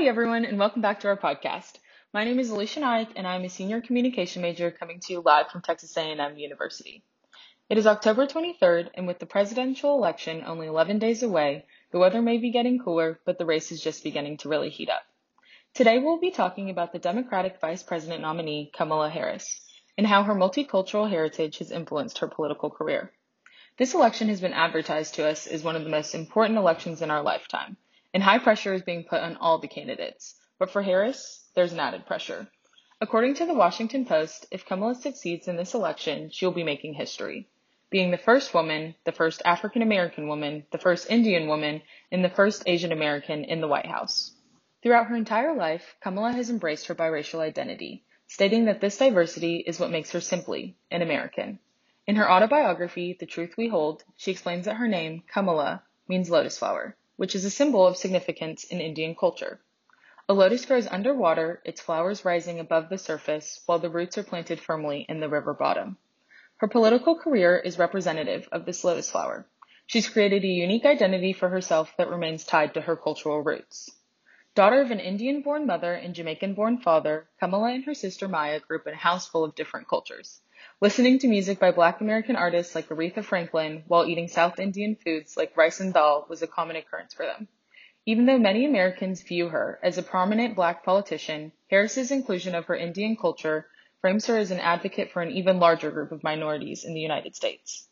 Howdy, everyone, and welcome back to our podcast. My name is Alicia Naik, and I'm a senior communication major coming to you live from Texas A&M University. It is October 23rd, and with the presidential election only 11 days away, the weather may be getting cooler, but the race is just beginning to really heat up. Today, we'll be talking about the Democratic Vice President nominee, Kamala Harris, and how her multicultural heritage has influenced her political career. This election has been advertised to us as one of the most important elections in our lifetime, and high pressure is being put on all the candidates. But for Harris, there's an added pressure. According to the Washington Post, if Kamala succeeds in this election, she will be making history, being the first woman, the first African American woman, the first Indian woman, and the first Asian American in the White House. Throughout her entire life, Kamala has embraced her biracial identity, stating that this diversity is what makes her simply an American. In her autobiography, The Truth We Hold, she explains that her name, Kamala, means lotus flower, which is a symbol of significance in Indian culture. A lotus grows underwater, its flowers rising above the surface, while the roots are planted firmly in the river bottom. Her political career is representative of this lotus flower. She's created a unique identity for herself that remains tied to her cultural roots. Daughter of an Indian-born mother and Jamaican-born father, Kamala and her sister Maya grew up in a house full of different cultures, listening to music by Black American artists like Aretha Franklin while eating South Indian foods like rice and dal was a common occurrence for them. Even though many Americans view her as a prominent Black politician, Harris's inclusion of her Indian culture frames her as an advocate for an even larger group of minorities in the United States.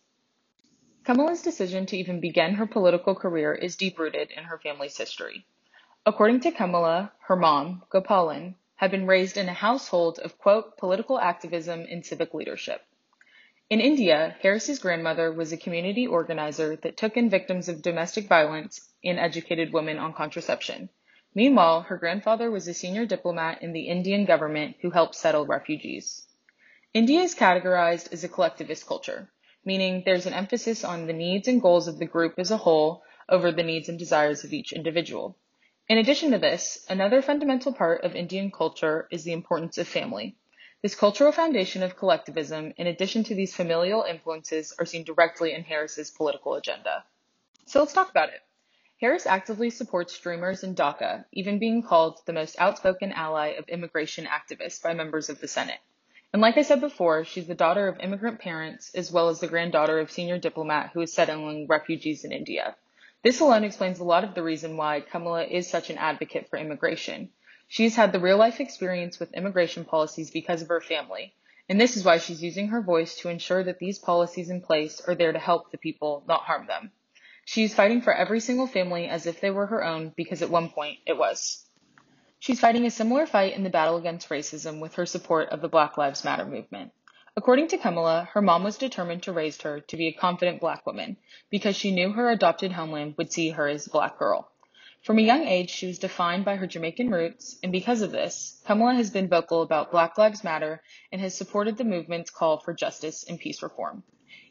Kamala's decision to even begin her political career is deep-rooted in her family's history. According to Kamala, her mom, Gopalan, had been raised in a household of, quote, political activism and civic leadership. In India, Harris's grandmother was a community organizer that took in victims of domestic violence and educated women on contraception. Meanwhile, her grandfather was a senior diplomat in the Indian government who helped settle refugees. India is categorized as a collectivist culture, meaning there's an emphasis on the needs and goals of the group as a whole over the needs and desires of each individual. In addition to this, another fundamental part of Indian culture is the importance of family. This cultural foundation of collectivism, in addition to these familial influences, are seen directly in Harris's political agenda. So let's talk about it. Harris actively supports Dreamers in DACA, even being called the most outspoken ally of immigration activists by members of the Senate. And like I said before, she's the daughter of immigrant parents, as well as the granddaughter of senior diplomat who is settling refugees in India. This alone explains a lot of the reason why Kamala is such an advocate for immigration. She's had the real-life experience with immigration policies because of her family, and this is why she's using her voice to ensure that these policies in place are there to help the people, not harm them. She's fighting for every single family as if they were her own because at one point it was. She's fighting a similar fight in the battle against racism with her support of the Black Lives Matter movement. According to Kamala, her mom was determined to raise her to be a confident Black woman because she knew her adopted homeland would see her as a Black girl. From a young age, she was defined by her Jamaican roots, and because of this, Kamala has been vocal about Black Lives Matter and has supported the movement's call for justice and peace reform.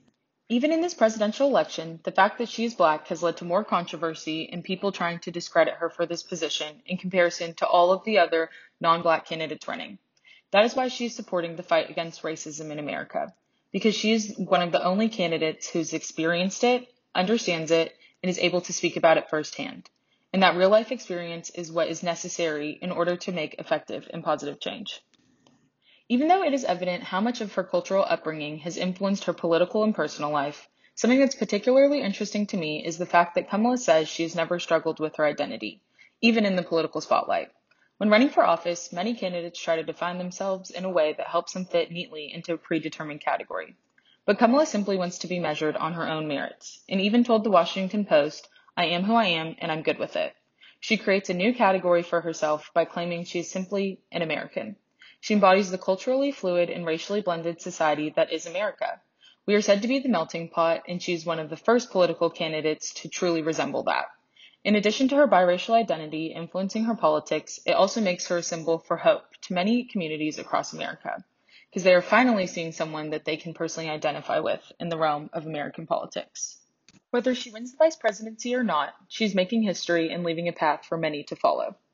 Even in this presidential election, the fact that she is Black has led to more controversy and people trying to discredit her for this position in comparison to all of the other non-Black candidates running. That is why she is supporting the fight against racism in America, because she is one of the only candidates who's experienced it, understands it, and is able to speak about it firsthand. And that real-life experience is what is necessary in order to make effective and positive change. Even though it is evident how much of her cultural upbringing has influenced her political and personal life, something that's particularly interesting to me is the fact that Kamala says she has never struggled with her identity, even in the political spotlight. When running for office, many candidates try to define themselves in a way that helps them fit neatly into a predetermined category. But Kamala simply wants to be measured on her own merits, and even told the Washington Post, "I am who I am, and I'm good with it." She creates a new category for herself by claiming she is simply an American. She embodies the culturally fluid and racially blended society that is America. We are said to be the melting pot, and she is one of the first political candidates to truly resemble that. In addition to her biracial identity influencing her politics, it also makes her a symbol for hope to many communities across America, because they are finally seeing someone that they can personally identify with in the realm of American politics. Whether she wins the vice presidency or not, she's making history and leaving a path for many to follow.